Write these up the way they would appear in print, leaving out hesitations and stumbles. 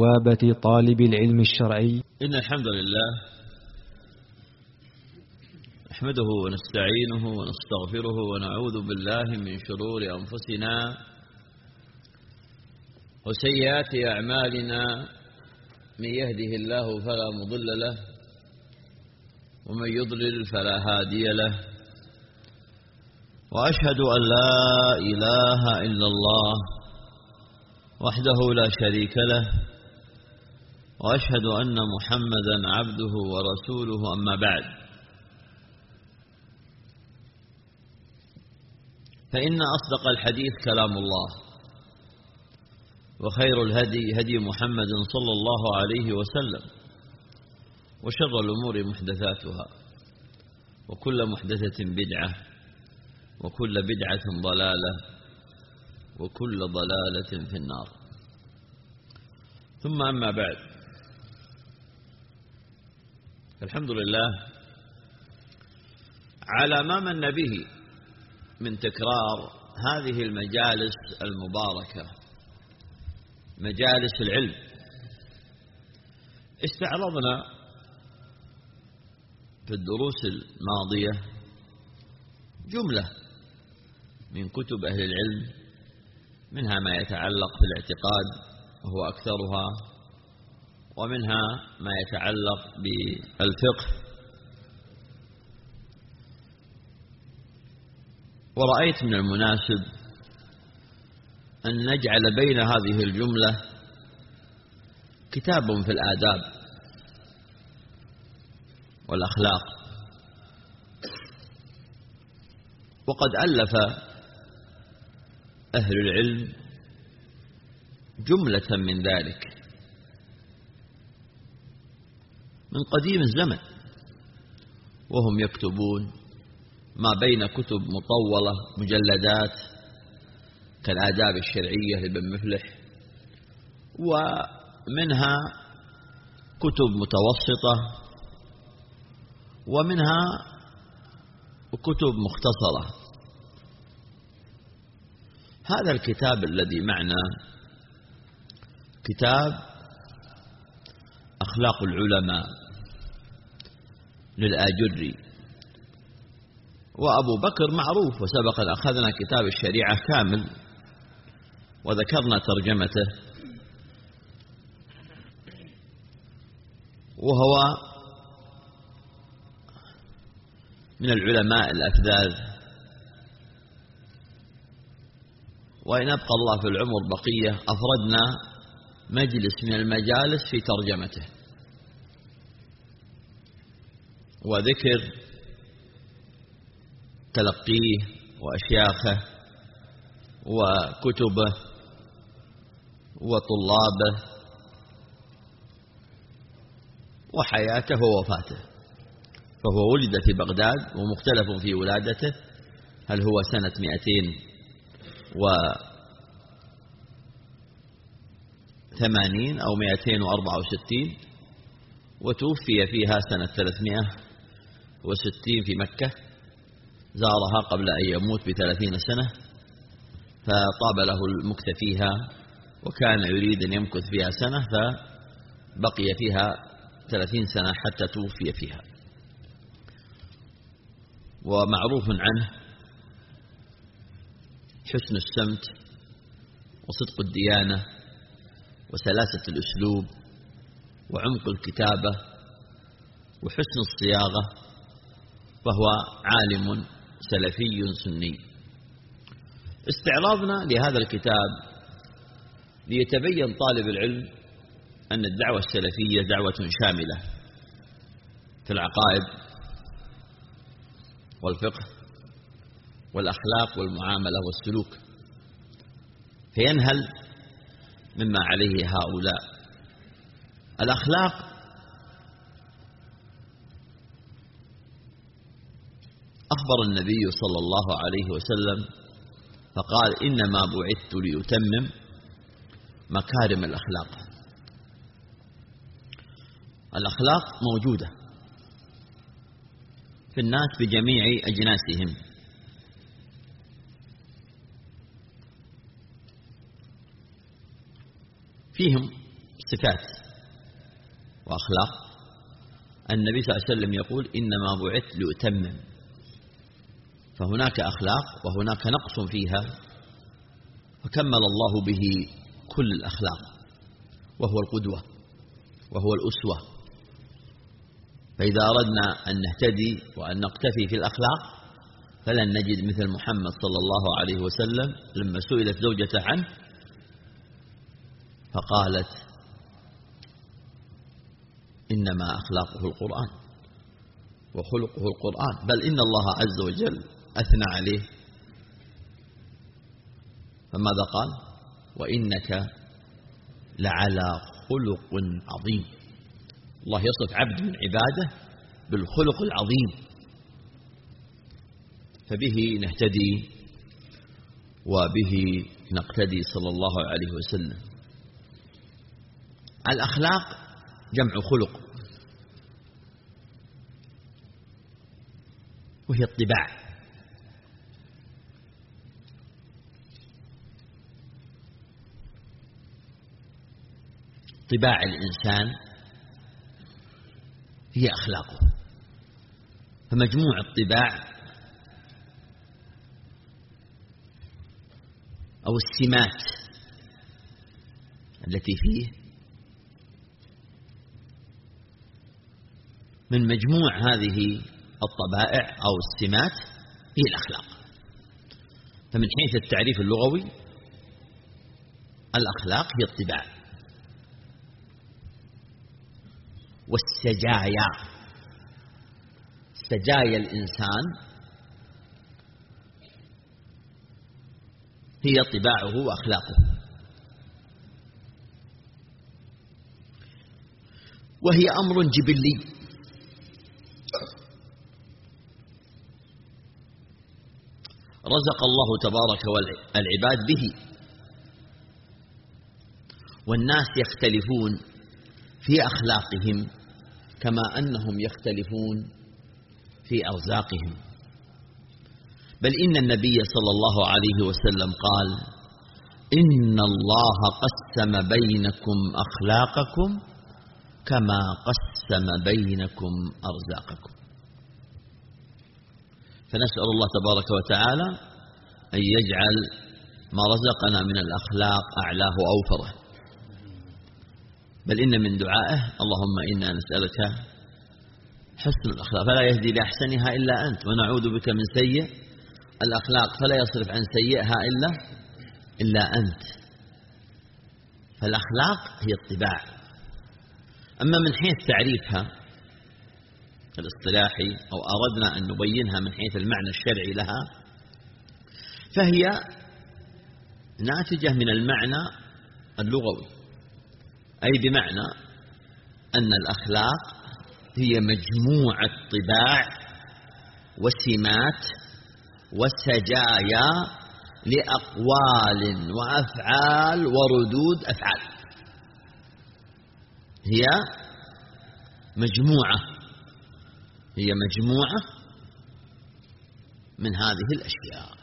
بوابة طالب العلم الشرعي. إن الحمد لله نحمده ونستعينه ونستغفره ونعوذ بالله من شرور أنفسنا وسيئات أعمالنا، من يهده الله فلا مضل له ومن يضلل فلا هادي له، وأشهد أن لا إله إلا الله وحده لا شريك له، وأشهد أن محمدا عبده ورسوله. أما بعد، فإن أصدق الحديث كلام الله، وخير الهدي هدي محمد صلى الله عليه وسلم، وشر الأمور محدثاتها، وكل محدثة بدعة، وكل بدعة ضلالة، وكل ضلالة في النار. ثم أما بعد، الحمد لله على ما من به من تكرار هذه المجالس المباركة، مجالس العلم. استعرضنا في الدروس الماضية جملة من كتب أهل العلم، منها ما يتعلق بالاعتقاد وهو أكثرها، ومنها ما يتعلق بالفقه. ورأيت من المناسب أن نجعل بين هذه الجملة كتاب في الآداب والأخلاق، وقد ألف أهل العلم جملة من ذلك من قديم الزمن، وهم يكتبون ما بين كتب مطولة مجلدات كالآداب الشرعية لابن مفلح، ومنها كتب متوسطة، ومنها كتب مختصرة. هذا الكتاب الذي معنا كتاب أخلاق العلماء للآجري، وأبو بكر معروف، وسبق أن أخذنا كتاب الشريعة كامل وذكرنا ترجمته، وهو من العلماء الأفذاذ، وإن أبقى الله في العمر بقية أفردنا مجلس من المجالس في ترجمته وذكر تلقيه وأشياخه وكتبه وطلابه وحياته ووفاته. فهو ولد في بغداد، ومختلف في ولادته، هل هو سنة 280 أو 264، وتوفي فيها سنة 360 في مكة، زارها قبل أن يموت ب30 سنة، فطاب له المكث فيها، وكان يريد أن يمكث فيها سنة، فبقي فيها 30 سنة حتى توفي فيها. ومعروف عنه حسن السمت وصدق الديانة وسلاسة الأسلوب وعمق الكتابة وحسن الصياغة، فهو عالم سلفي سني. استعراضنا لهذا الكتاب ليتبين طالب العلم أن الدعوة السلفية دعوة شاملة في العقائد والفقه والأخلاق والمعاملة والسلوك، فينهل مما عليه هؤلاء. الأخلاق أخبر النبي صلى الله عليه وسلم فقال: إنما بعثت ليتمم مكارم الأخلاق. الأخلاق موجودة في الناس بجميع أجناسهم، فيهم صفات وأخلاق. النبي صلى الله عليه وسلم يقول إنما بعثت لأتمم، فهناك أخلاق وهناك نقص فيها، فكمل الله به كل الأخلاق، وهو القدوة وهو الأسوة. فإذا أردنا أن نهتدي وأن نقتفي في الأخلاق فلن نجد مثل محمد صلى الله عليه وسلم لما سئلت زوجته عنه فقالت إنما أخلاقه القرآن وخلقه القرآن، بل إن الله عز وجل أثنى عليه، فماذا قال؟ وإنك لعلى خلق عظيم. الله يصف عبد من عباده بالخلق العظيم، فبه نهتدي وبه نقتدي صلى الله عليه وسلم. الأخلاق جمع خلق، وهي الطباع. طباع الإنسان هي أخلاقه، فمجموع الطباع أو السمات التي فيه من مجموع هذه الطبائع أو السمات هي الأخلاق. فمن حيث التعريف اللغوي الأخلاق هي الطباع. والسجايا، سجايا الإنسان هي طباعه وأخلاقه، وهي أمر جبلي رزق الله تبارك العباد به، والناس يختلفون في أخلاقهم كما أنهم يختلفون في أرزاقهم. بل إن النبي صلى الله عليه وسلم قال إن الله قسم بينكم أخلاقكم كما قسم بينكم أرزاقكم. فنسأل الله تبارك وتعالى أن يجعل ما رزقنا من الأخلاق أعلاه وأوفره. بل إن من دعائه اللهم إنا نسألك حسن الأخلاق فلا يهدي لأحسنها إلا أنت، ونعوذ بك من سيء الأخلاق فلا يصرف عن سيئها إلا أنت. فالأخلاق هي الطباع. أما من حيث تعريفها الاصطلاحي أو أردنا أن نبينها من حيث المعنى الشرعي لها، فهي ناتجة من المعنى اللغوي، أي بمعنى أن الأخلاق هي مجموعة طباع وسمات وسجايا لأقوال وأفعال وردود أفعال، هي مجموعة من هذه الأشياء،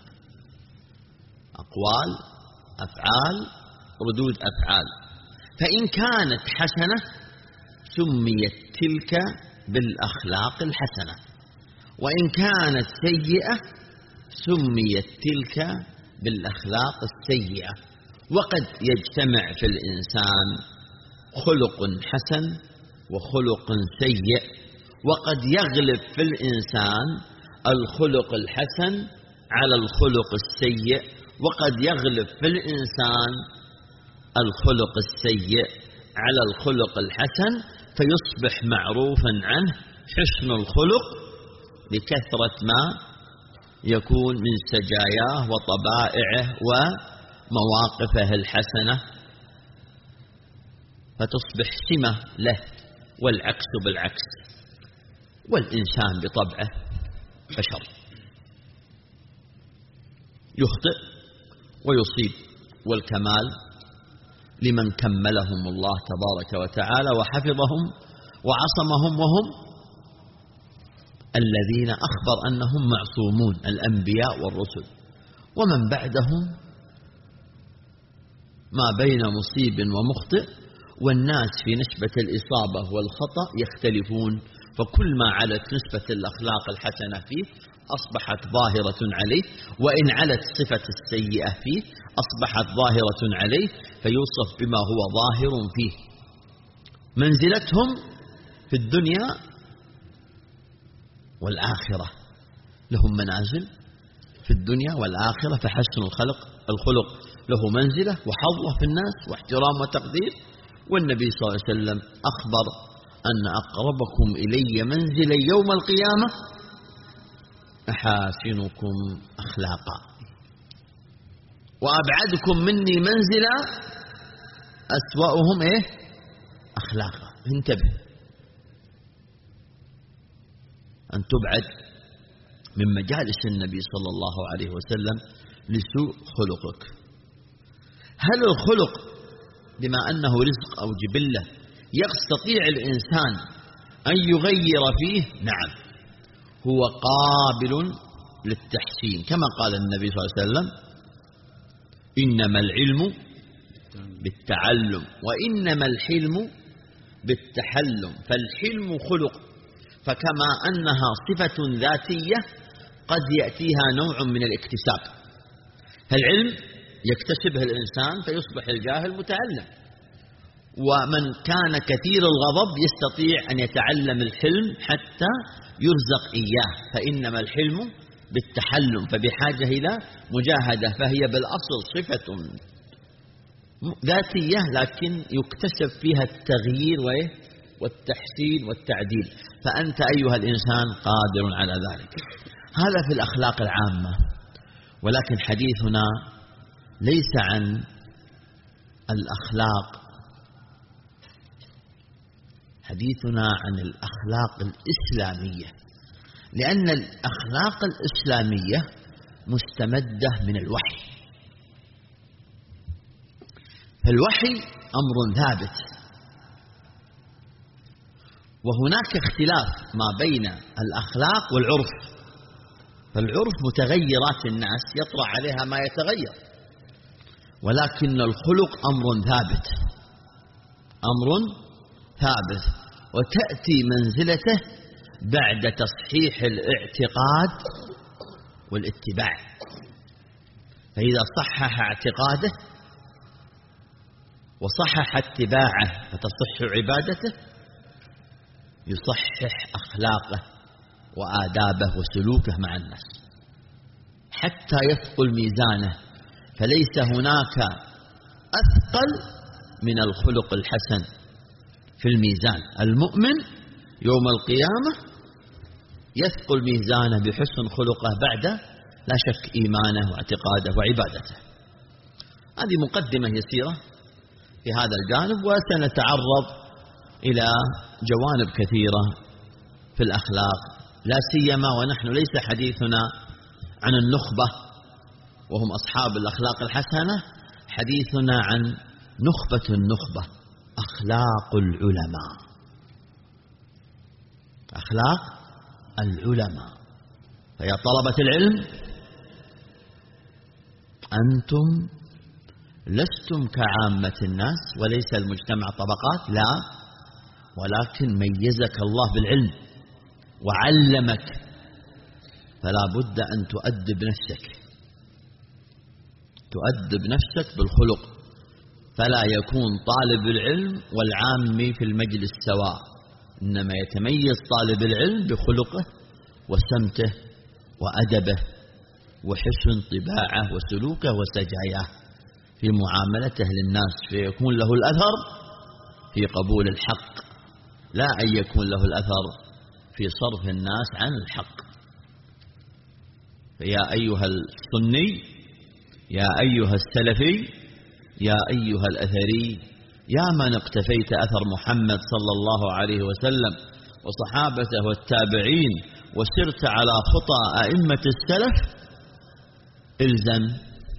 أقوال أفعال ردود أفعال. فإن كانت حسنة سميت تلك بالأخلاق الحسنة، وإن كانت سيئة سميت تلك بالأخلاق السيئة. وقد يجتمع في الإنسان خلق حسن وخلق سيء، وقد يغلب في الإنسان الخلق الحسن على الخلق السيء، وقد يغلب في الإنسان الخلق السيء على الخلق الحسن، فيصبح معروفا عنه حسن الخلق لكثرة ما يكون من سجاياه وطبائعه ومواقفه الحسنة، فتصبح سمة له، والعكس بالعكس. والإنسان بطبعه بشر يخطئ ويصيب، والكمال لمن كملهم الله تبارك وتعالى وحفظهم وعصمهم، وهم الذين أخبر أنهم معصومون، الأنبياء والرسل. ومن بعدهم ما بين مصيب ومخطئ، والناس في نسبة الإصابة والخطأ يختلفون، فكل ما علت نسبة الأخلاق الحسنة فيه أصبحت ظاهرة عليه، وإن علت صفة السيئة فيه أصبحت ظاهرة عليه، فيوصف بما هو ظاهر فيه. منزلتهم في الدنيا والآخرة، لهم منازل في الدنيا والآخرة، فحسن الخلق له منزلة وحظوة في الناس واحترام وتقدير. والنبي صلى الله عليه وسلم أخبر أن أقربكم إلي منزلا يوم القيامة أحاسنكم أخلاقا، وأبعدكم مني منزلا أسوأهم أخلاقا. انتبه أن تبعد من مجالس النبي صلى الله عليه وسلم لسوء خلقك. هل الخلق بما أنه رزق أو جبلة يستطيع الإنسان أن يغير فيه؟ نعم، هو قابل للتحسين، كما قال النبي صلى الله عليه وسلم: إنما العلم بالتعلم وإنما الحلم بالتحلم. فالحلم خلق، فكما أنها صفة ذاتية قد يأتيها نوع من الاكتساب. فالعلم يكتسبه الإنسان فيصبح الجاهل متعلم، ومن كان كثير الغضب يستطيع أن يتعلم الحلم حتى يرزق إياه. فإنما الحلم بالتحلم، فبحاجة إلى مجاهدة، فهي بالأصل صفة ذاتية لكن يكتسب فيها التغيير والتحسين والتعديل، فأنت أيها الإنسان قادر على ذلك. هذا في الأخلاق العامة، ولكن حديثنا ليس عن الأخلاق، حديثنا عن الأخلاق الإسلامية، لأن الأخلاق الإسلامية مستمدة من الوحي. فالوحي أمر ثابت، وهناك اختلاف ما بين الأخلاق والعرف. فالعرف متغيرات الناس يطرأ عليها ما يتغير، ولكن الخلق أمر ثابت، أمر ثابت، وتأتي منزلته بعد تصحيح الاعتقاد والاتباع. فإذا صحح اعتقاده وصحح اتباعه فتصح عبادته، يصحح أخلاقه وآدابه وسلوكه مع الناس حتى يثقل ميزانه. فليس هناك أثقل من الخلق الحسن في الميزان. المؤمن يوم القيامة يثقل ميزانه بحسن خلقه بعد لا شك إيمانه واعتقاده وعبادته. هذه مقدمة يسيرة في هذا الجانب، وسنتعرض إلى جوانب كثيرة في الأخلاق، لا سيما ونحن ليس حديثنا عن النخبة وهم أصحاب الأخلاق الحسنة، حديثنا عن نخبة النخبة، أخلاق العلماء، أخلاق العلماء. فيا طلبة العلم، أنتم لستم كعامة الناس، وليس المجتمع طبقات، لا، ولكن ميزك الله بالعلم وعلمك، فلا بد أن تؤدب نفسك، تؤدب نفسك بالخلق، فلا يكون طالب العلم والعامي في المجلس سواء، إنما يتميز طالب العلم بخلقه وسمته وأدبه وحسن طباعه وسلوكه وسجاياه في معاملته للناس، فيكون له الأثر في قبول الحق، لا أن يكون له الأثر في صرف الناس عن الحق. فيا أيها السني، يا أيها السلفي، يا أيها الأثري، يا من اقتفيت أثر محمد صلى الله عليه وسلم وصحابته والتابعين وسرت على خطى أئمة السلف، الزم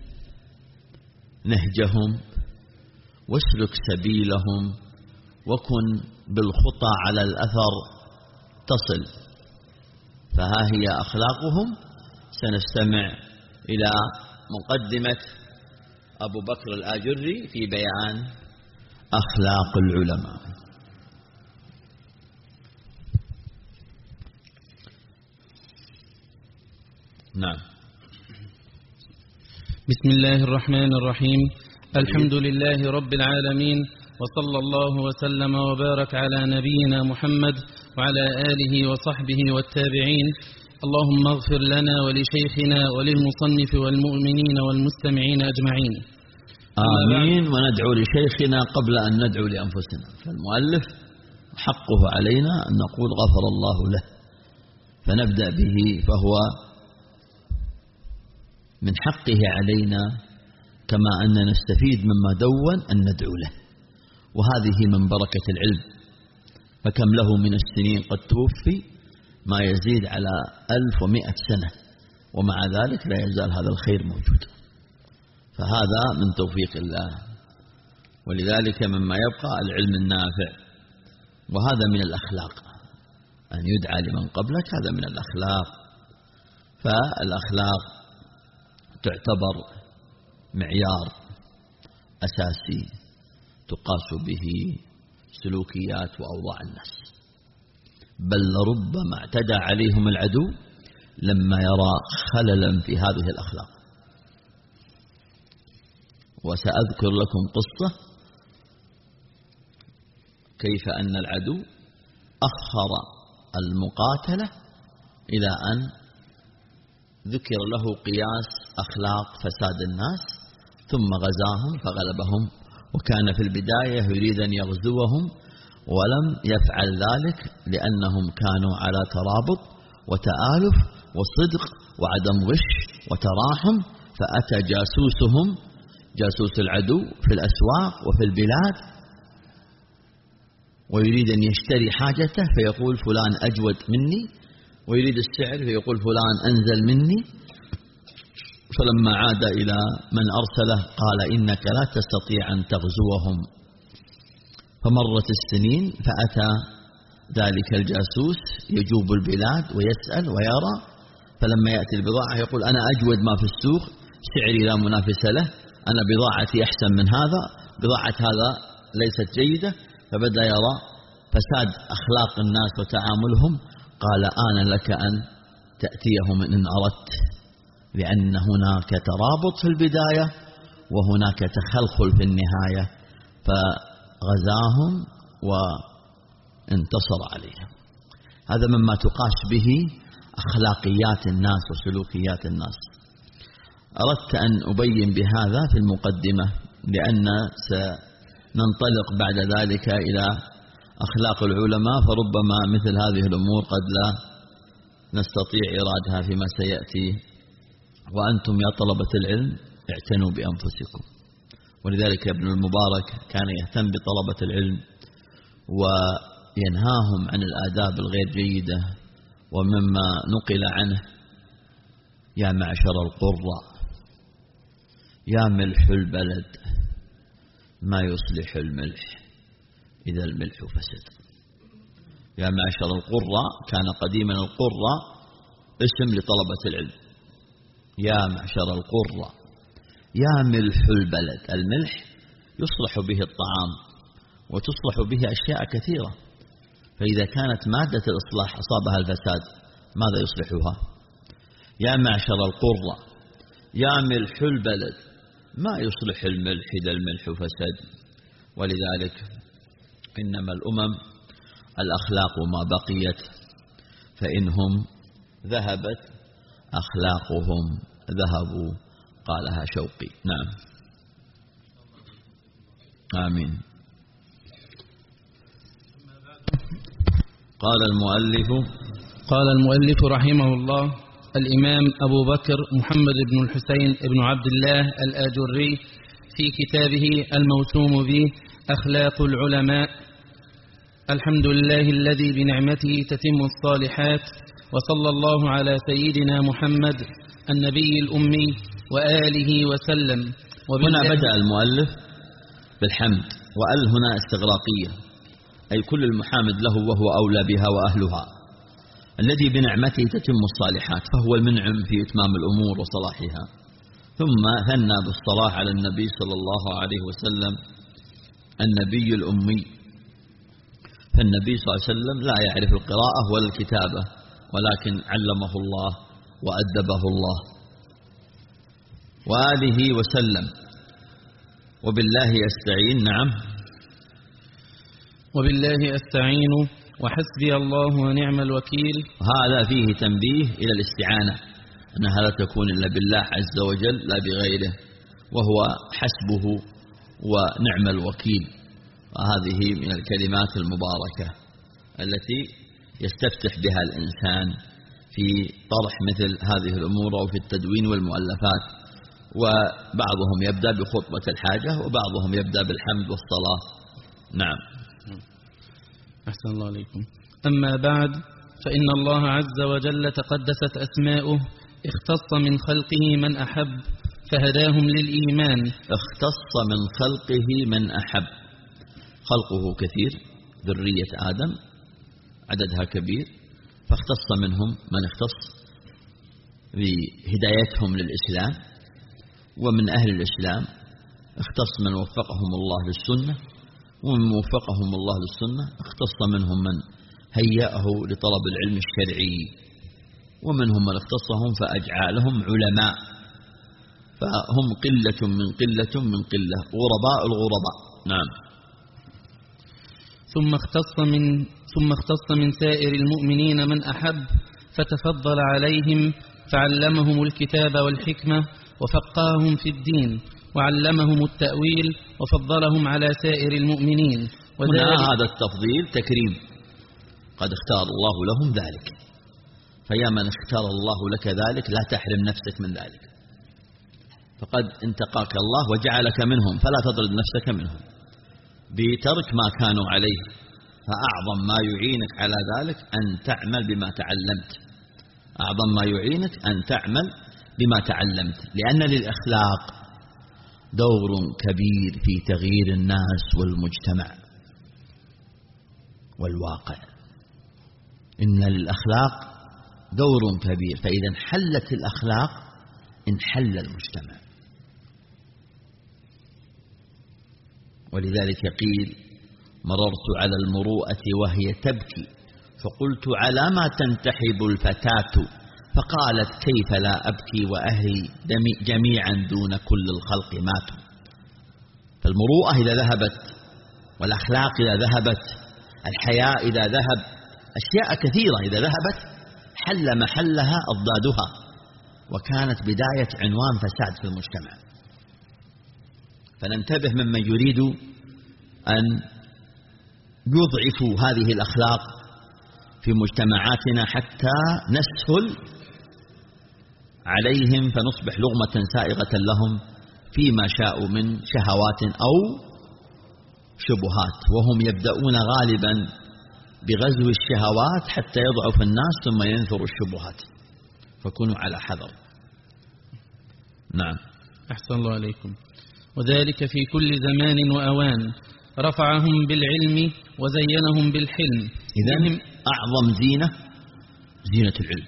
نهجهم واسلك سبيلهم وكن بالخطى على الأثر تصل. فها هي أخلاقهم. سنستمع إلى مقدمة أبو بكر الآجري في بيان أخلاق العلماء. نعم. بسم الله الرحمن الرحيم. الحمد لله رب العالمين، وصلى الله وسلم وبارك على نبينا محمد وعلى آله وصحبه والتابعين. اللهم اغفر لنا ولشيخنا وللمصنف والمؤمنين والمستمعين أجمعين. آمين. وندعو لشيخنا قبل أن ندعو لأنفسنا. فالمؤلف حقه علينا أن نقول غفر الله له، فنبدأ به، فهو من حقه علينا كما أن نستفيد مما دون أن ندعو له، وهذه من بركة العلم. فكم له من السنين قد توفي ما يزيد على 1100 سنة، ومع ذلك لا يزال هذا الخير موجود، فهذا من توفيق الله. ولذلك مما يبقى العلم النافع، وهذا من الأخلاق، أن يدعى لمن قبلك هذا من الأخلاق. فالأخلاق تعتبر معيار أساسي تقاس به سلوكيات وأوضاع الناس، بل لربما اعتدى عليهم العدو لما يرى خللا في هذه الأخلاق. وسأذكر لكم قصة كيف أن العدو أخر المقاتلة إلى أن ذكر له قياس أخلاق فساد الناس، ثم غزاهم فغلبهم. وكان في البداية يريد أن يغزوهم ولم يفعل ذلك، لأنهم كانوا على ترابط وتآلف وصدق وعدم غش وتراحم. فأتى جاسوسهم، جاسوس العدو، في الأسواق وفي البلاد، ويريد أن يشتري حاجته فيقول فلان أجود مني، ويريد السعر فيقول فلان أنزل مني. فلما عاد إلى من أرسله قال إنك لا تستطيع أن تغزوهم. فمرت السنين، فأتى ذلك الجاسوس يجوب البلاد ويسأل ويرى، فلما يأتي البضاعة يقول أنا أجود ما في السوق، سعري لا منافس له، أنا بضاعتي أحسن من هذا، بضاعة هذا ليست جيدة. فبدأ يرى فساد أخلاق الناس وتعاملهم. قال آن لك أن تأتيهم إن أردت، لأن هناك ترابط في البداية وهناك تخلخل في النهاية. فغزاهم وانتصر عليهم. هذا مما تقاس به أخلاقيات الناس وسلوكيات الناس. أردت أن أبين بهذا في المقدمة، لأن سننطلق بعد ذلك إلى أخلاق العلماء، فربما مثل هذه الأمور قد لا نستطيع إرادها فيما سيأتي. وأنتم يا طلبة العلم اعتنوا بأنفسكم. ولذلك ابن المبارك كان يهتم بطلبة العلم وينهاهم عن الآداب الغير جيدة. ومما نقل عنه: يا معشر القراء، يا ملح البلد، ما يصلح الملح إذا الملح فسد. يا معشر القراء، كان قديما القراء اسم لطلبة العلم. يا معشر القراء، يا ملح البلد. الملح يصلح به الطعام وتصلح به أشياء كثيرة، فإذا كانت مادة الإصلاح أصابها الفساد ماذا يصلحها؟ يا معشر القراء، يا ملح البلد، ما يصلح الملح إذا الملح فسد. ولذلك إنما الأمم الأخلاق ما بقيت، فإنهم ذهبت أخلاقهم ذهبوا، قالها شوقي. نعم. آمين. قال المؤلف رحمه الله: الإمام أبو بكر محمد بن الحسين بن عبد الله الآجري في كتابه الموسوم به أخلاق العلماء: الحمد لله الذي بنعمته تتم الصالحات، وصلى الله على سيدنا محمد النبي الأمي وآله وسلم. هنا بدأ المؤلف بالحمد، وأل هنا استغراقية، أي كل المحامد له وهو أولى بها وأهلها. الذي بنعمته تتم الصالحات، فهو المنعم في إتمام الأمور وصلاحها. ثم ثنى بالصلاة على النبي صلى الله عليه وسلم النبي الأمي، فالنبي صلى الله عليه وسلم لا يعرف القراءة ولا الكتابة، ولكن علمه الله وأدبه الله وآله وسلم. وبالله أستعين. نعم. وبالله أستعين وحسبي الله ونعم الوكيل. هذا فيه تنبيه إلى الاستعانة، أنها لا تكون إلا بالله عز وجل لا بغيره، وهو حسبه ونعم الوكيل. وهذه من الكلمات المباركة التي يستفتح بها الإنسان في طرح مثل هذه الأمور أو في التدوين والمؤلفات. وبعضهم يبدأ بخطبة الحاجة وبعضهم يبدأ بالحمد والصلاة. نعم. أحسن الله عليكم. أما بعد، فإن الله عز وجل تقدست أسماؤه اختص من خلقه من أحب فهداهم للإيمان. اختص من خلقه من أحب، خلقه كثير، ذرية آدم عددها كبير، فاختص منهم من اختص بهدايتهم للإسلام، ومن أهل الإسلام اختص من وفقهم الله للسنة، ومن وفقهم الله للسنة اختص منهم من هيأه لطلب العلم الشرعي، ومنهم من اختصهم فأجعلهم علماء، فهم قلة من قلة من قلة، غرباء الغرباء. نعم. ثم اختص من سائر المؤمنين من أحب فتفضل عليهم فعلمهم الكتاب والحكمة وفقههم في الدين وعلمهم التأويل وفضلهم على سائر المؤمنين. هنا هذا التفضيل تكريم، قد اختار الله لهم ذلك، فيا من اختار الله لك ذلك لا تحرم نفسك من ذلك، فقد انتقاك الله وجعلك منهم، فلا تطرد نفسك منهم بترك ما كانوا عليه. فأعظم ما يعينك على ذلك أن تعمل بما تعلمت، أعظم ما يعينك أن تعمل بما تعلمت، لأن للأخلاق دور كبير في تغيير الناس والمجتمع والواقع. إن للأخلاق دور كبير، فإذا انحلت الأخلاق انحل المجتمع. ولذلك قيل: مررت على المروءة وهي تبكي فقلت: على ما تنتحب الفتاة؟ فقالت: كيف لا أبكي وأهلي جميعا دون كل الخلق ماتوا. فالمروءة إذا ذهبت، والأخلاق إذا ذهبت، الحياء إذا ذهب، أشياء كثيرة إذا ذهبت حل محلها أضدادها، وكانت بداية عنوان فساد في المجتمع. فننتبه ممن يريد أن يضعفوا هذه الأخلاق في مجتمعاتنا حتى نسهل عليهم فنصبح لغمة سائغة لهم فيما شاءوا من شهوات أو شبهات، وهم يبدأون غالبا بغزو الشهوات حتى يضعف الناس ثم ينثر الشبهات، فكونوا على حذر. نعم. أحسن الله عليكم. وذلك في كل زمان وأوان، رفعهم بالعلم وزينهم بالحلم. إذن أعظم زينة زينة العلم،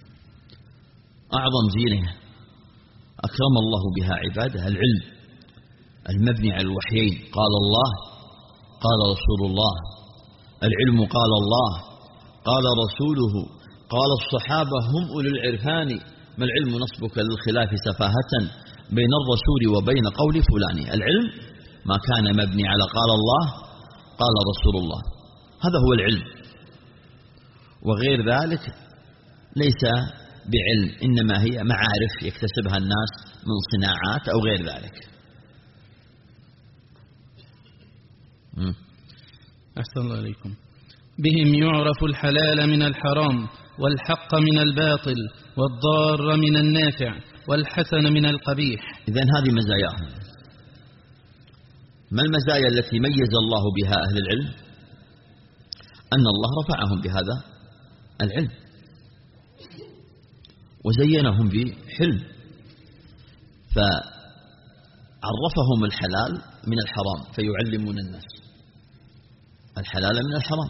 أعظم زينة أكرم الله بها عباده العلم المبني على الوحيين، قال الله قال رسول الله، العلم قال الله قال رسوله قال الصحابة هم أولو العرفان، ما العلم نصبك للخلاف سفاهة بين الرسول وبين قول فلان. العلم ما كان مبني على قال الله قال رسول الله، هذا هو العلم، وغير ذلك ليس بعلم، إنما هي معارف يكتسبها الناس من صناعات أو غير ذلك. أحسن الله عليكم. بهم يعرف الحلال من الحرام والحق من الباطل والضار من النافع والحسن من القبيح. إذن هذه مزاياهم. ما المزايا التي ميز الله بها أهل العلم؟ أن الله رفعهم بهذا العلم وزينهم بحلم، فعرفهم الحلال من الحرام فيعلمون الناس الحلال من الحرام،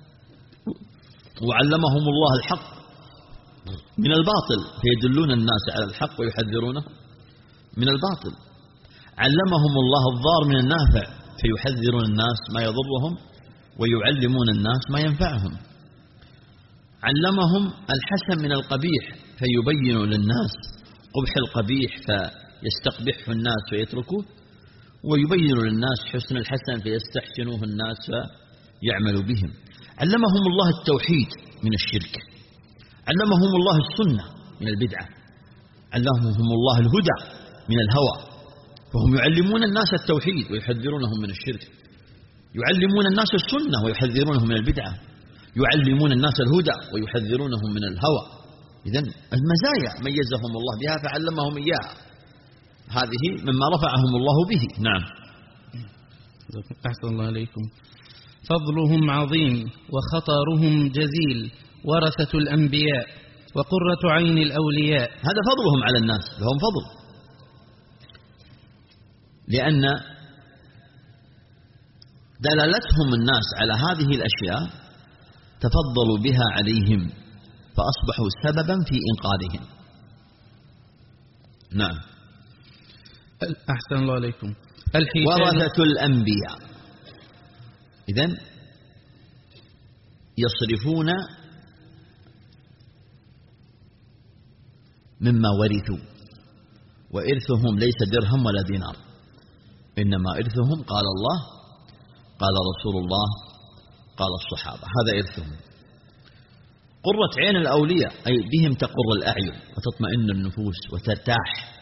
وعلمهم الله الحق من الباطل فيدلون الناس على الحق ويحذرونه من الباطل، علمهم الله الضار من النافع فيحذرون الناس ما يضرهم ويعلمون الناس ما ينفعهم. علمهم الحسن من القبيح فيبين للناس قبح القبيح فيستقبحه الناس فيتركوه، ويبين للناس حسن الحسن فيستحسنوه الناس فيعملوا بهم. علمهم الله التوحيد من الشرك، علمهم الله السنة من البدعة، علمهم الله الهدى من الهوى، فهم يعلمون الناس التوحيد ويحذرونهم من الشرك، يعلمون الناس السنة ويحذرونهم من البدعة، يعلمون الناس الهدى ويحذرونهم من الهوى. إذن المزايا ميزهم الله بها فعلمهم إياها، هذه مما رفعهم الله به. نعم. أحسن الله عليكم. فضلهم عظيم وخطرهم جزيل، ورثة الأنبياء وقرة عين الأولياء. هذا فضلهم على الناس، لهم فضل، لأن دلالتهم الناس على هذه الأشياء تفضلوا بها عليهم فأصبحوا سببا في إنقاذهم. نعم. أحسن الله عليكم. ورثة الأنبياء، إذن يصرفون مما ورثوا، وإرثهم ليس درهم ولا دينار، إنما إرثهم قال الله قال رسول الله قال الصحابة، هذا إرثهم. قرة عين الأولياء أي بهم تقر الأعين وتطمئن النفوس وترتاح،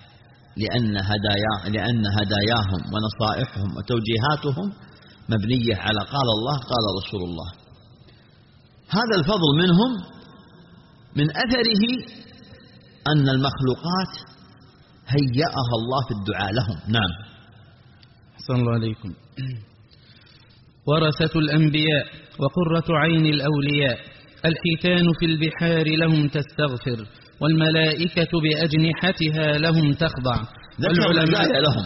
لأن هداياهم ونصائحهم وتوجيهاتهم مبنية على قال الله قال رسول الله. هذا الفضل منهم من أثره أن المخلوقات هيأها الله في الدعاء لهم. نعم. أحسن الله عليكم. ورثة الأنبياء وقرة عين الأولياء، الحيتان في البحار لهم تستغفر، والملائكة بأجنحتها لهم تخضع. والعلماء لهم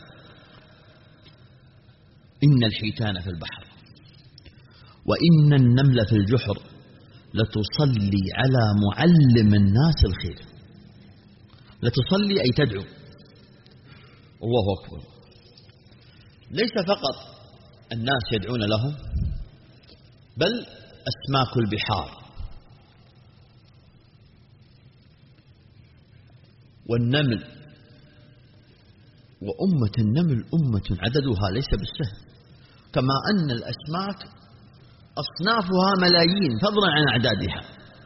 إن الحيتان في البحر وإن النمل في الجحر لتصلي على معلم الناس الخير. لتصلي أي تدعو. الله أكبر. ليس فقط الناس يدعون لهم، بل أسماك البحار والنمل، وأمة النمل أمة عددها ليس بالسهل، كما أن الأسماك أصنافها ملايين فضلا عن أعدادها.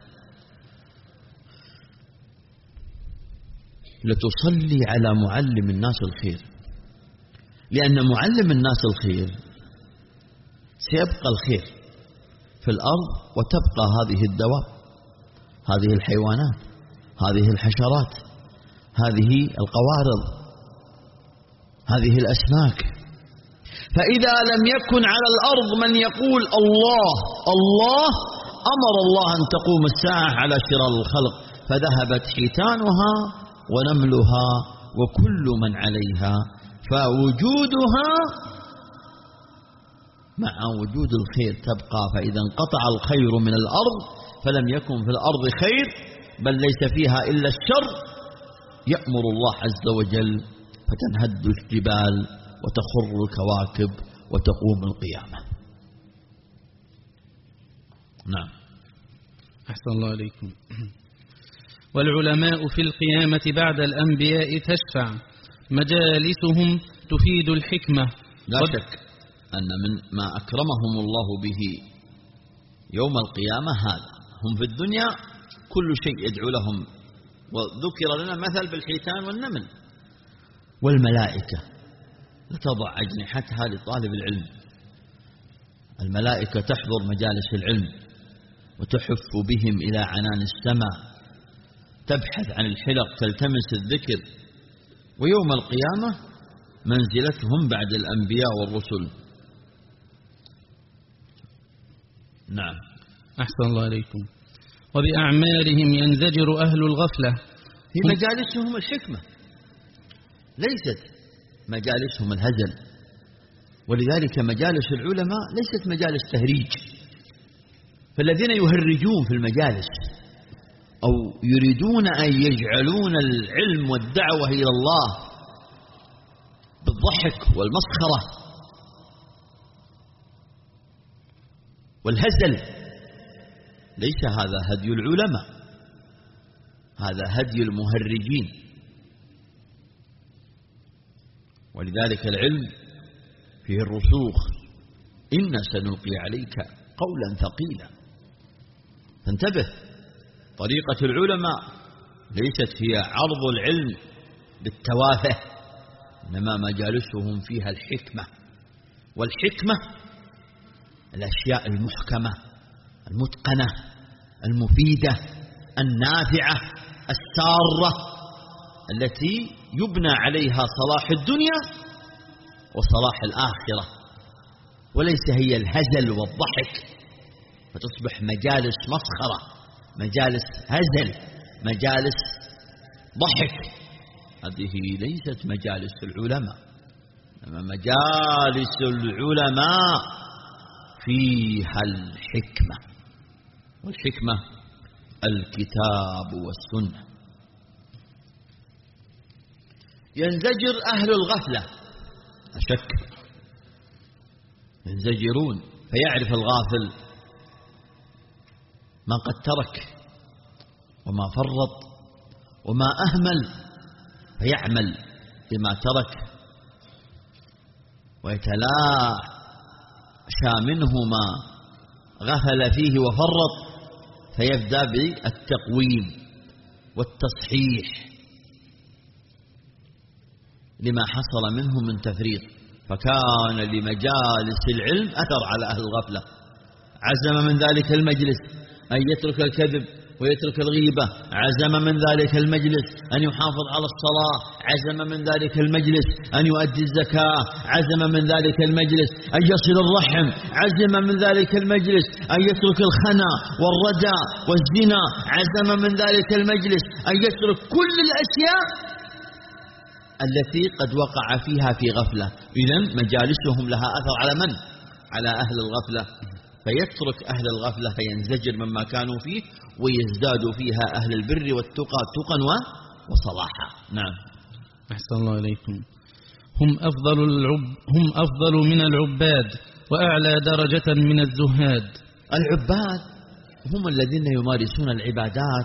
لتصلي على معلم الناس الخير، لأن معلم الناس الخير سيبقى الخير في الأرض، وتبقى هذه الدواب، هذه الحيوانات، هذه الحشرات، هذه القوارض، هذه الأسماك. فإذا لم يكن على الأرض من يقول الله الله، أمر الله أن تقوم الساعة على شرار الخلق، فذهبت حيتانها ونملها وكل من عليها، فوجودها مع وجود الخير تبقى. فإذا انقطع الخير من الأرض فلم يكن في الأرض خير، بل ليس فيها إلا الشر، يأمر الله عز وجل فتنهد الجبال وتخر الكواكب وتقوم القيامة. نعم. أحسن الله عليكم. والعلماء في القيامة بعد الأنبياء تشفع، مجالسهم تفيد الحكمة. لا شك أن من ما أكرمهم الله به يوم القيامة هذا. هم في الدنيا كل شيء يدعو لهم، وذكر لنا مثل بالحيتان والنمل. والملائكة لتضع أجنحتها لطالب العلم. الملائكة تحضر مجالس العلم وتحف بهم إلى عنان السماء، تبحث عن الحلق، تلتمس الذكر. ويوم القيامة منزلتهم بعد الأنبياء والرسل. نعم. أحسن الله عليكم. وبأعمالهم ينزجر أهل الغفلة. في مجالسهم الحكمة، ليست مجالسهم الهزل. ولذلك مجالس العلماء ليست مجالس تهريج. فالذين يهرجون في المجالس أو يريدون أن يجعلون العلم والدعوة إلى الله بالضحك والمسخرة والهزل ليس هذا هدي العلماء، هذا هدي المهرجين. ولذلك العلم فيه الرسوخ. إنا سنلقي عليك قولا ثقيلا. فانتبه، طريقة العلماء ليست هي عرض العلم بالتوافه، إنما مجالسهم فيها الحكمة. والحكمة الأشياء المحكمة المتقنة المفيدة النافعة السارة التي يبنى عليها صلاح الدنيا وصلاح الآخرة، وليس هي الهزل والضحك فتصبح مجالس مسخرة، مجالس هزل، مجالس ضحك. هذه ليست مجالس العلماء، إنما مجالس العلماء فيها الحكمة، والحكمة الكتاب والسنة. ينزجر أهل الغفلة، أشك ينزجرون، فيعرف الغافل ما قد ترك وما فرط وما أهمل، فيعمل بما ترك ويتلاشى منه ما غفل فيه وفرط، فيبدأ بالتقويم والتصحيح لما حصل منه من تفريط. فكان لمجالس العلم أثر على أهل الغفلة، عزم من ذلك المجلس أن يترك الكذب ويترك الغيبة، عزم من ذلك المجلس أن يحافظ على الصلاة، عزم من ذلك المجلس أن يؤدي الزكاة، عزم من ذلك المجلس أن يصل الرحم، عزم من ذلك المجلس أن يترك الخنا والردى والزنا، عزم من ذلك المجلس أن يترك كل الأشياء التي قد وقع فيها في غفلة. إذن مجالسهم لها أثر على من؟ على أهل الغفلة، فيترك أهل الغفلة فينزجر مما كانوا فيه ويزداد فيها أهل البر والتقى تقا وصلاحا. نعم. أحسن الله إليكم. هم أفضل من العباد وأعلى درجة من الزهاد. العباد هم الذين يمارسون العبادات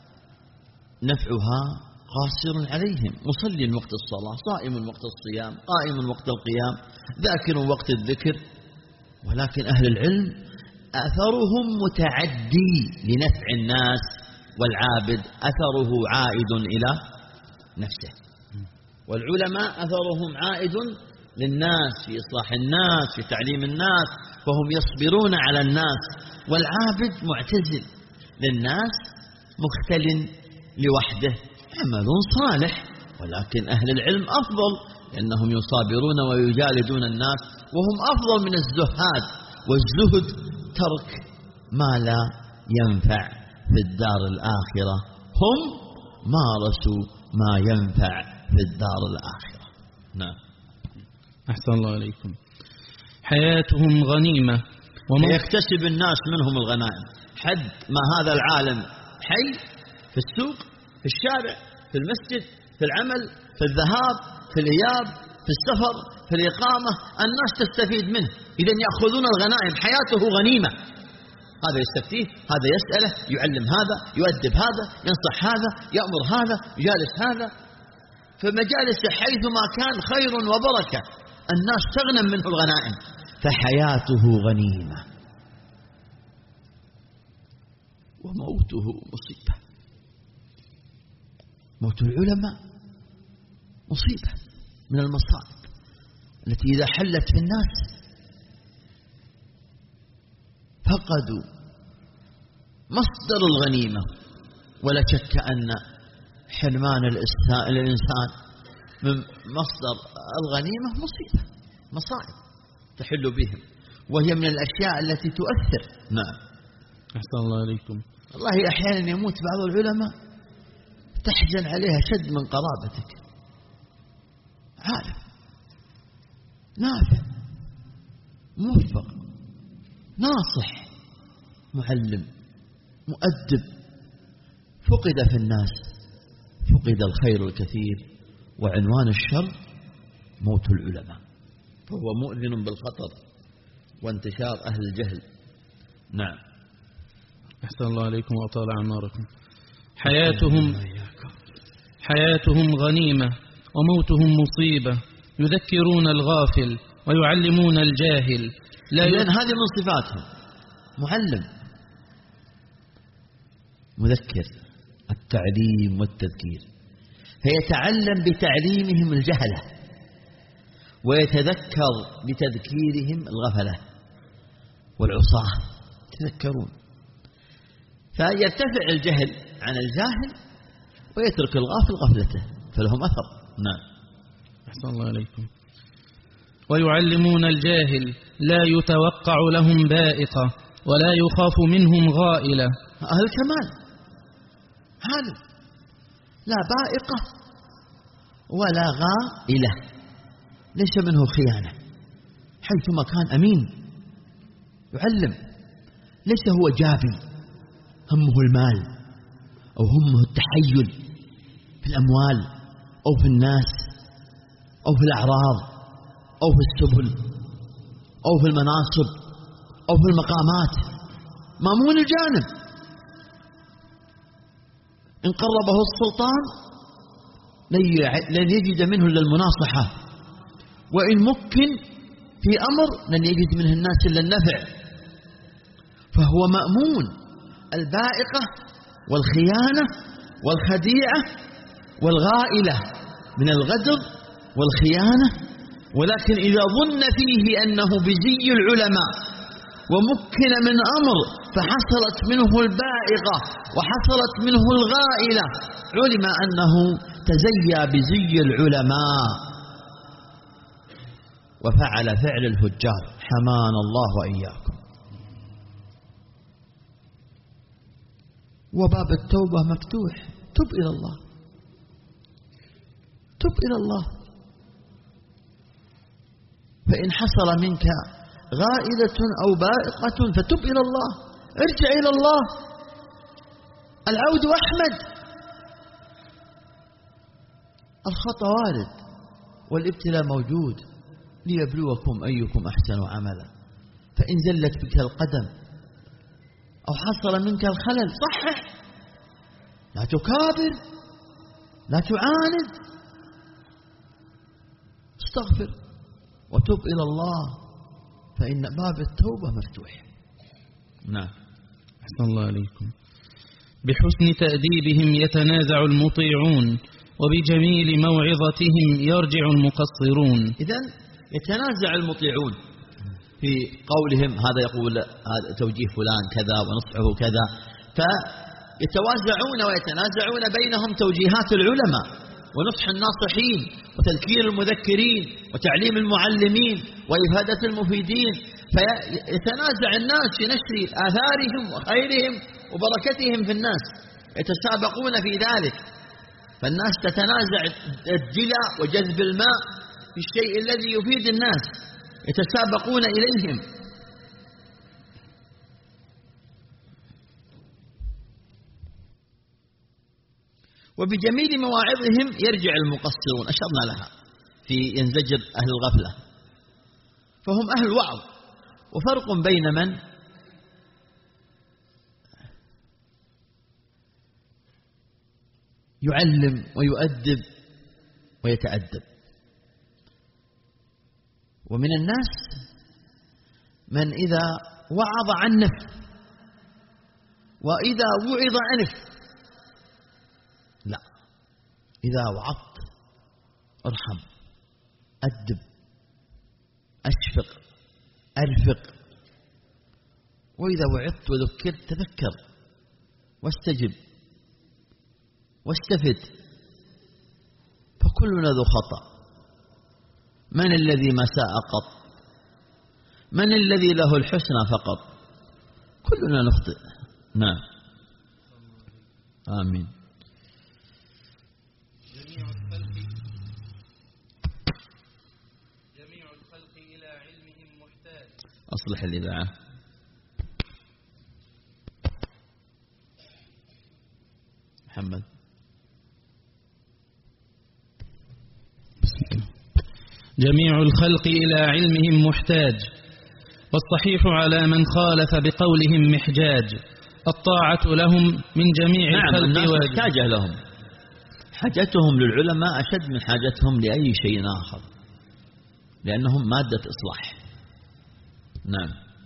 نفعها قاصر عليهم، مصل وقت الصلاة، صائم وقت الصيام، قائم وقت القيام، ذاكر وقت الذكر. ولكن أهل العلم أثرهم متعدي لنفع الناس، والعابد أثره عائد إلى نفسه. والعلماء أثرهم عائد للناس في إصلاح الناس، في تعليم الناس، فهم يصبرون على الناس. والعابد معتزل للناس مختل لوحده، عمل صالح. ولكن أهل العلم أفضل لأنهم يصابرون ويجالدون الناس، وهم أفضل من الزهاد. والزهد ترك ما لا ينفع في الدار الآخرة، هم مارسوا ما ينفع في الدار الآخرة. نعم. أحسن الله عليكم. حياتهم غنيمة ويكتسب الناس منهم الغنائم. حد ما هذا العالم حي في السوق، في الشارع، في المسجد، في العمل، في الذهاب، في الإياب، في السفر، في الإقامة، الناس تستفيد منه. إذن يأخذون الغنائم، حياته غنيمة. هذا يستفتيه، هذا يسأله، يعلم هذا، يؤدب هذا، ينصح هذا، يأمر هذا، يجالس هذا. فمجالس حيثما كان خير وبركة، الناس تغنم منه الغنائم، فحياته غنيمة. وموته مصيبة. موت العلماء مصيبة من المصائب التي إذا حلت في الناس فقدوا مصدر الغنيمة. ولا شك أن حرمان الإنسان من مصدر الغنيمة مصيبة، مصائب تحل بهم، وهي من الأشياء التي تؤثر. نعم. أحسن الله عليكم. والله أحيانا يموت بعض العلماء تحزن عليها شد من قرابتك، عالم نافع موفق ناصح معلم مؤدب، فقد في الناس، فقد الخير الكثير، وعنوان الشر موت العلماء، فهو مؤذن بالخطر وانتشار أهل الجهل نعم. أحسن الله عليكم وأطال أعماركم. حياتهم غنيمة وموتهم مصيبة، يذكرون الغافل ويعلمون الجاهل. لأن هذه من صفاتهم، معلم مذكر، التعليم والتذكير، فيتعلم بتعليمهم الجهلة ويتذكر بتذكيرهم الغفلة والعصاة، يتذكرون، فيرتفع الجهل عن الجاهل ويترك الغافل غفلته، فلهم أثر. نعم. أحسن الله عليكم. ويعلمون الجاهل، لا يتوقع لهم بائقة ولا يخاف منهم غائلة. أهل الكمال هذا لا بائقة ولا غائلة، ليس منه خيانة، حيثما كان أمين يعلم، ليس هو جابي همه المال أو همه التحيل في الأموال أو في الناس أو في الأعراض أو في السبل أو في المناصب أو في المقامات، مامون الجانب. إن قربه السلطان لن يجد منه إلا المناصحة، وإن مكن في أمر لن يجد منه الناس إلا النفع، فهو مأمون البائقة والخيانة والخديعة والغائلة من الغدر والخيانة. ولكن إذا ظن فيه أنه بزي العلماء ومكن من أمر فحصلت منه البائقة وحصلت منه الغائلة، علم أنه تزيى بزي العلماء وفعل فعل الفجار، حمانا الله وإياكم. وباب التوبة مفتوح، تب إلى الله، تب إلى الله، فإن حصل منك غائلة أو بائقة فتب إلى الله، ارجع إلى الله، العود أحمد. الخطأ وارد والابتلاء موجود ليبلوكم أيكم أحسن عملا، فإن زلت بك القدم أو حصل منك الخلل صحح، لا تكابر، لا تعاند، استغفر وتب إلى الله، فإن باب التوبة مفتوح. نعم. أحسن الله عليكم. بحسن تأديبهم يتنازع المطيعون، وبجميل موعظتهم يرجع المقصرون. إذن يتنازع المطيعون في قولهم، هذا يقول هذا توجيه فلان كذا ونصحه كذا، فيتوازعون ويتنازعون بينهم توجيهات العلماء ونصح الناصحين وتذكير المذكرين وتعليم المعلمين وإفادة المفيدين، فيتنازع الناس في نشر آثارهم وخيرهم وبركتهم في الناس، يتسابقون في ذلك، فالناس تتنازع الدلاء وجذب الماء في الشيء الذي يفيد الناس، يتسابقون إليهم. وبجميل مواعظهم يرجع المقصرون، أشرنا لها في ينزجر أهل الغفلة، فهم أهل الوعظ. وفرق بين من يعلم ويؤدب ويتأدب، ومن الناس من إذا وعظ عنف وإذا وعظ أنف. لا، إذا وعظت ارحم، أدب، أشفق، أرفق، وإذا وعظت وذكرت تذكر واستجب واستفد، فكلنا ذو خطأ. من الذي ما ساء قط؟ من الذي له الحسنى فقط؟ كلنا نخطئ. نعم. آمين. جميع الخلق إلى علمهم محتاج. أصلح الإذاعة. محمد. جميع الخلق إلى علمهم محتاج، والصحيح على من خالف بقولهم محجاج. الطاعة لهم من جميع الخلق الناس واجب. محتاجة لهم، حاجتهم للعلماء أشد من حاجتهم لأي شيء آخر، لأنهم مادة إصلاح. نعم.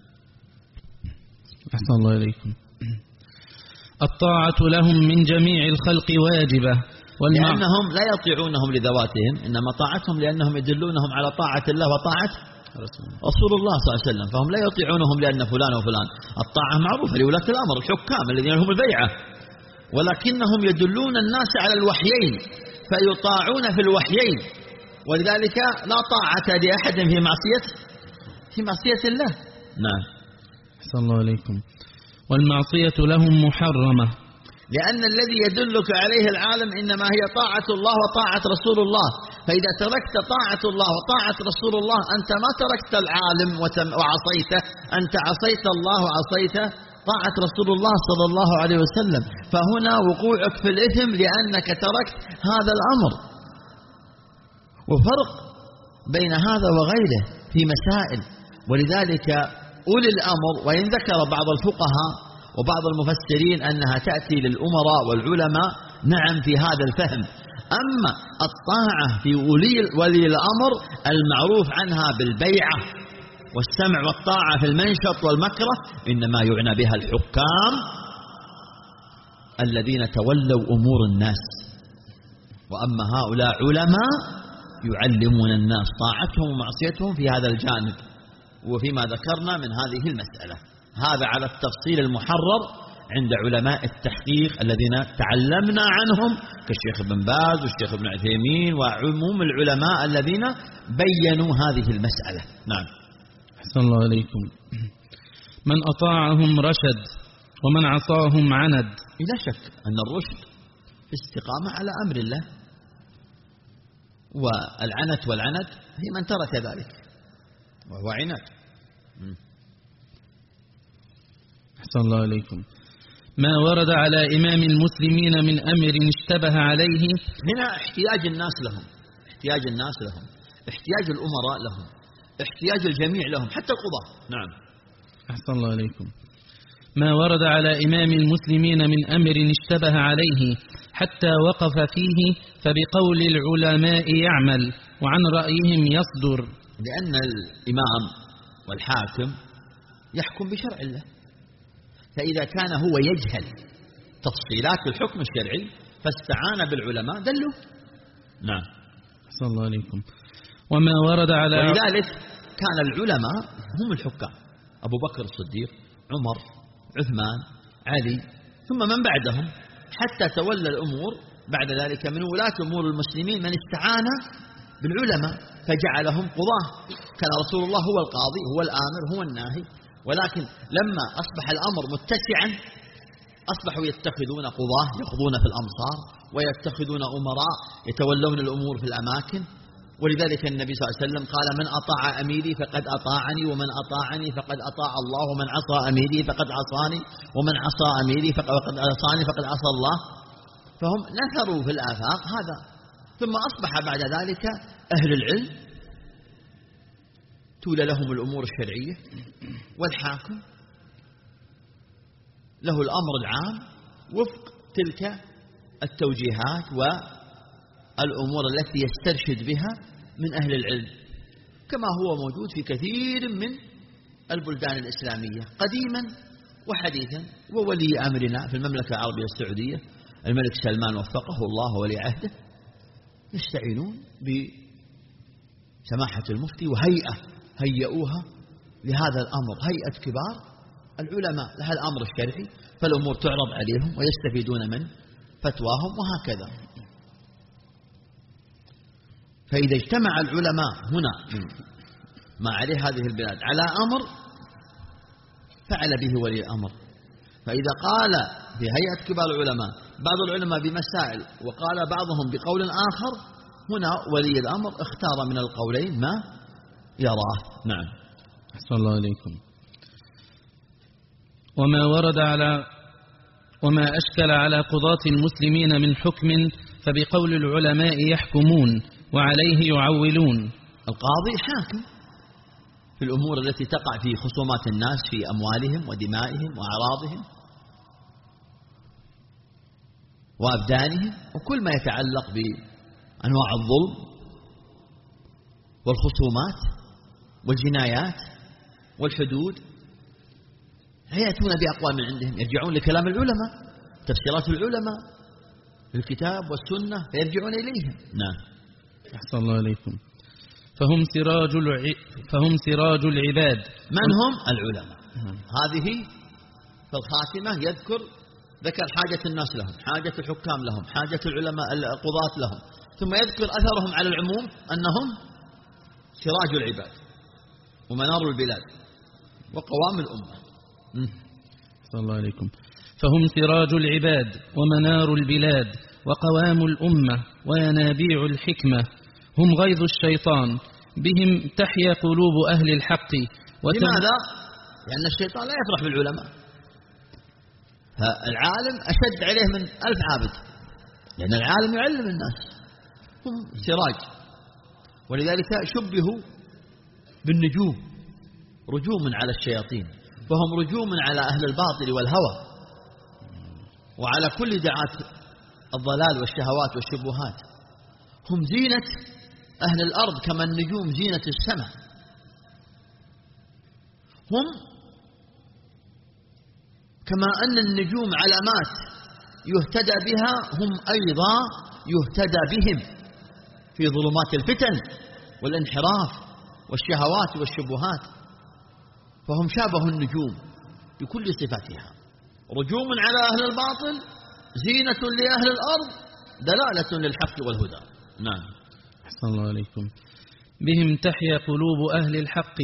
أحسن الله إليكم. الطاعة لهم من جميع الخلق واجبة، لأنهم لا يطيعونهم لذواتهم، إنما طاعتهم لأنهم يدلونهم على طاعة الله وطاعة رسول الله صلى الله عليه وسلم، فهم لا يطيعونهم لأن فلان وفلان. الطاعة معروفة لولاة الأمر الحكام الذين هم البيعة، ولكنهم يدلون الناس على الوحيين فيطاعون في الوحيين، ولذلك لا طاعة لأحد في معصية الله. نعم. أحسن الله إليكم. والمعصية لهم محرمة، لأن الذي يدلك عليه العالم إنما هي طاعة الله وطاعة رسول الله، فإذا تركت طاعة الله وطاعة رسول الله أنت ما تركت العالم وعصيته، أنت عصيت الله وعصيت طاعة رسول الله صلى الله عليه وسلم، فهنا وقوعك في الإثم لأنك تركت هذا الأمر. وفرق بين هذا وغيره في مسائل، ولذلك أولي الأمر، وإن ذكر بعض الفقهاء وبعض المفسرين أنها تأتي للأمراء والعلماء، نعم في هذا الفهم. أما الطاعة في ولي الأمر المعروف عنها بالبيعة والسمع والطاعة في المنشط والمكره، إنما يعنى بها الحكام الذين تولوا أمور الناس. وأما هؤلاء علماء يعلمون الناس طاعتهم ومعصيتهم في هذا الجانب، وفيما ذكرنا من هذه المسألة. هذا على التفصيل المحرر عند علماء التحقيق الذين تعلمنا عنهم كالشيخ ابن باز والشيخ ابن عثيمين وعموم العلماء الذين بيّنوا هذه المسألة. نعم. أحسن الله إليكم. من أطاعهم رشد ومن عصاهم عند. لا شك أن الرشد في استقامة على أمر الله، والعنت والعند هي من ترك ذلك وهو عناد. أحسن الله إليكم. ما ورد على إمام المسلمين من أمر اشتبه عليه. هنا احتياج الناس لهم، احتياج الأمراء لهم، احتياج الجميع لهم حتى القضاة. نعم. أحسن الله إليكم. ما ورد على إمام المسلمين من أمر اشتبه عليه حتى وقف فيه فبقول العلماء يعمل وعن رأيهم يصدر. لأن الإمام والحاكم يحكم بشرع الله، فإذا كان هو يجهل تفصيلات الحكم الشرعي فاستعان بالعلماء دلوا. نعم. أحسن الله عليكم. وما ورد على ولذلك كان العلماء هم الحكام، أبو بكر الصديق، عمر، عثمان، علي، ثم من بعدهم حتى تولى الأمور بعد ذلك من ولاة أمور المسلمين من استعان بالعلماء فجعلهم قضاة. كان رسول الله هو القاضي، هو الآمر، هو الناهي، ولكن لما أصبح الأمر متسعا أصبحوا يتخذون قضاة يقضون في الأمصار، ويتخذون أمراء يتولون الأمور في الأماكن. ولذلك النبي صلى الله عليه وسلم قال: من أطاع أميري فقد أطاعني، ومن أطاعني فقد أطاع الله، ومن عصى أميري فقد عصاني، ومن عصى أميري فقد عصاني فقد عصى الله. فهم نثروا في الآفاق هذا. ثم أصبح بعد ذلك أهل العلم تولى لهم الأمور الشرعية، والحاكم له الأمر العام وفق تلك التوجيهات والأمور التي يسترشد بها من أهل العلم، كما هو موجود في كثير من البلدان الإسلامية قديما وحديثا. وولي أمرنا في المملكة العربية السعودية الملك سلمان وفقه الله ولي عهده يستعينون بسماحة المفتي وهيئة هيئوها لهذا الأمر، هيئة كبار العلماء لها الأمر الشرعي، فالأمور تعرض عليهم ويستفيدون من فتواهم وهكذا. فإذا اجتمع العلماء هنا ما عليه هذه البلاد على أمر فعل به ولي الأمر. فإذا قال في هيئة كبار العلماء بعض العلماء بمسائل وقال بعضهم بقول آخر، هنا ولي الأمر اختار من القولين ما يراه. نعم. أحسن الله عليكم. وما أشكل على قضاة المسلمين من حكم فبقول العلماء يحكمون وعليه يعولون. القاضي حاكم في الأمور التي تقع في خصومات الناس في أموالهم ودمائهم وأعراضهم وأبدانهم، وكل ما يتعلق بأنواع الظلم والخصومات والجنايات والحدود، يأتون بأقوال من عندهم، يرجعون لكلام العلماء، تفسيرات العلماء في الكتاب والسنة فيرجعون إليهم. نعم. أحسن الله عليكم. فهم سراج العباد. من هم؟ العلماء. هذه في الخاتمة ذكر حاجة الناس لهم، حاجة الحكام لهم، حاجة العلماء القضاة لهم، ثم يذكر أثرهم على العموم أنهم سراج العباد ومنار البلاد وقوام الأمة. صلى الله عليكم. فهم سراج العباد ومنار البلاد وقوام الأمة وينابيع الحكمة، هم غيظ الشيطان، بهم تحيا قلوب أهل الحق. لماذا؟ لأن الشيطان لا يفرح بالعلماء، فالعالم أشد عليه من 1000 عابد، لأن العالم يعلم الناس، هم سراج. ولذلك شبهوا بالنجوم، رجوم على الشياطين، فهم رجوم على أهل الباطل والهوى وعلى كل دعاة الضلال والشهوات والشبهات. هم زينة أهل الأرض كما النجوم زينة السماء. هم كما أن النجوم علامات يهتدى بها، هم أيضا يهتدى بهم في ظلمات الفتن والانحراف والشهوات والشبهات. فهم شابه النجوم بكل صفاتها، رجوم على أهل الباطل، زينة لأهل الأرض، دلالة للحق والهدى. نعم. أحسن الله عليكم. بهم تحيا قلوب أهل الحق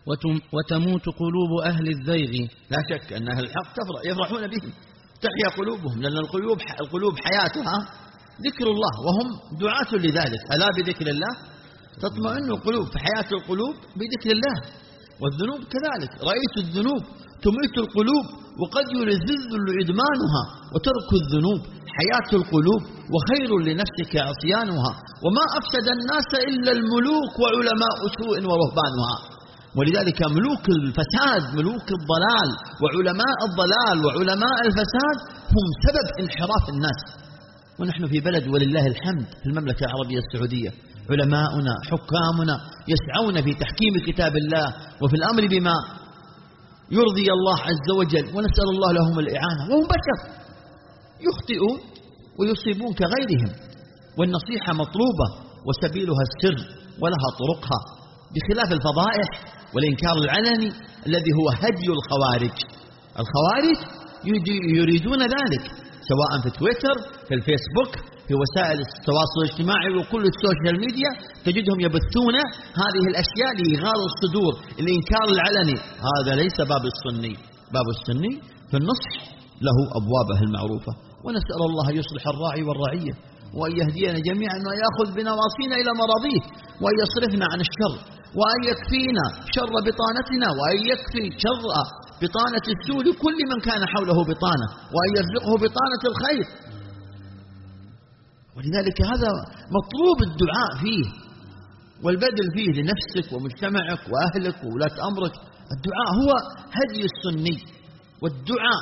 وتموت قلوب أهل الزيغ. لا شك أن أهل الحق يفرحون بهم، تحيا قلوبهم، لأن القلوب حياتها ذكر الله، وهم دعاة لذلك. ألا بذكر الله تطمئن القلوب، فحياة القلوب بذكر الله. والذنوب كذلك، رئيس الذنوب تميت القلوب، وقد يلذذ إدمانها وترك الذنوب حياة القلوب، وخير لنفسك عصيانها، وما أفسد الناس إلا الملوك وعلماء سوء ورهبانها. ولذلك ملوك الفساد، ملوك الضلال وعلماء الضلال وعلماء الفساد هم سبب انحراف الناس. ونحن في بلد ولله الحمد في المملكة العربية السعودية، علماؤنا حكامنا يسعون في تحكيم كتاب الله وفي الأمر بما يرضي الله عز وجل، ونسأل الله لهم الإعانة. وهم بشر يخطئون ويصيبون كغيرهم، والنصيحة مطلوبة وسبيلها السر ولها طرقها، بخلاف الفضائح والإنكار العلني الذي هو هدي الخوارج. الخوارج يريدون ذلك، سواء في تويتر، في الفيسبوك، في وسائل التواصل الاجتماعي وكل السوشيال ميديا، تجدهم يبثون هذه الأشياء لإغاظ الصدور، الإنكار العلني. هذا ليس باب السني. باب السني في النصح له أبوابه المعروفة، ونسأل الله يصلح الراعي والرعية، وأن يهدينا جميعا، وأن يأخذ بنواصينا إلى مراضيه، وأن يصرفنا عن الشر، وأن يكفينا شر بطانتنا، وأن يكفي شر بطانة السوء لكل من كان حوله بطانة، وأن يرزقه بطانة الخير. ولذلك هذا مطلوب الدعاء فيه والبذل فيه لنفسك ومجتمعك وأهلك وولاة أمرك. الدعاء هو هدي السني، والدعاء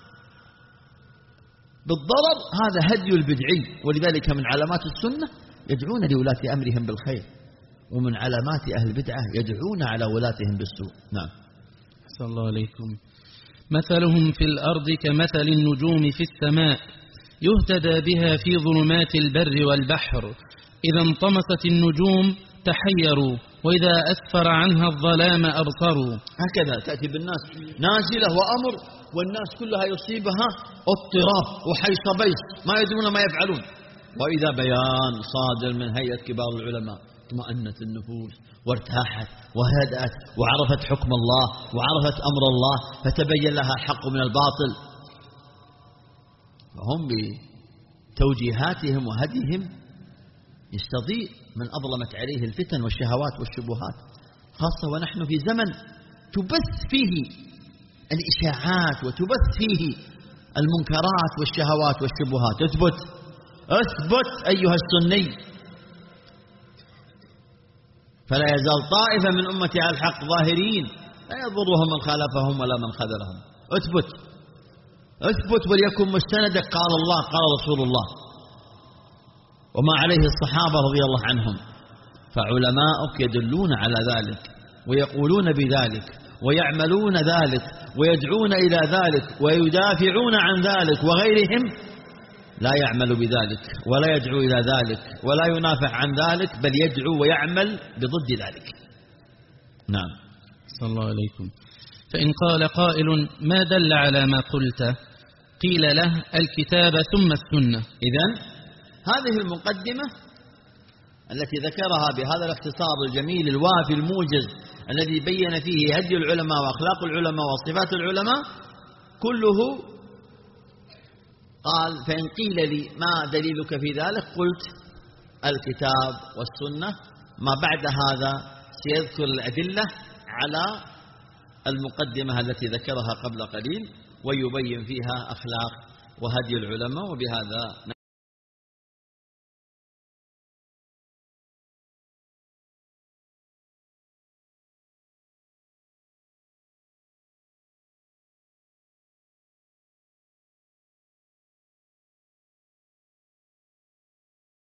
بالضرر هذا هدي البدعي. ولذلك من علامات السنة يدعون لولاة أمرهم بالخير، ومن علامات أهل البدعة يدعون على ولاتهم بالسوء. نعم. أحسن الله عليكم. مثلهم في الأرض كمثل النجوم في السماء، يهتدى بها في ظلمات البر والبحر، إذا انطمست النجوم تحيروا، وإذا أسفر عنها الظلام أبصروا. هكذا تأتي بالناس نازلة وأمر، والناس كلها يصيبها اضطراب وحيص بيص، ما يدرون ما يفعلون. وإذا بيان صادر من هيئة كبار العلماء اطمأنت النفوس وارتاحت وهدأت وعرفت حكم الله وعرفت أمر الله، فتبين لها الحق من الباطل. فهم بتوجيهاتهم وهديهم يستضيء من أظلمت عليه الفتن والشهوات والشبهات، خاصة ونحن في زمن تبث فيه الإشاعات وتبث فيه المنكرات والشهوات والشبهات. اثبت أيها السني فلا يزال طائفة من أمتي على الحق ظاهرين لا يضرهم من خالفهم ولا من خذلهم. اثبت وليكن مستندك قال الله قال رسول الله وما عليه الصحابة رضي الله عنهم. فعلماؤك يدلون على ذلك ويقولون بذلك ويعملون ذلك ويدعون إلى ذلك ويدافعون عن ذلك، وغيرهم لا يعمل بذلك ولا يدعو إلى ذلك ولا ينافع عن ذلك، بل يدعو ويعمل بضد ذلك. نعم. صلى الله عليكم. فإن قال قائل ما دل على ما قلت قيل له الكتاب ثم السنة. إذن هذه المقدمة التي ذكرها بهذا الاختصار الجميل الوافي الموجز الذي بين فيه هدي العلماء وأخلاق العلماء وصفات العلماء كله، قال فإن قيل لي ما دليلك في ذلك قلت الكتاب والسنة. ما بعد هذا سيذكر الأدلة على المقدمة التي ذكرها قبل قليل ويبين فيها أخلاق وهدي العلماء. وبهذا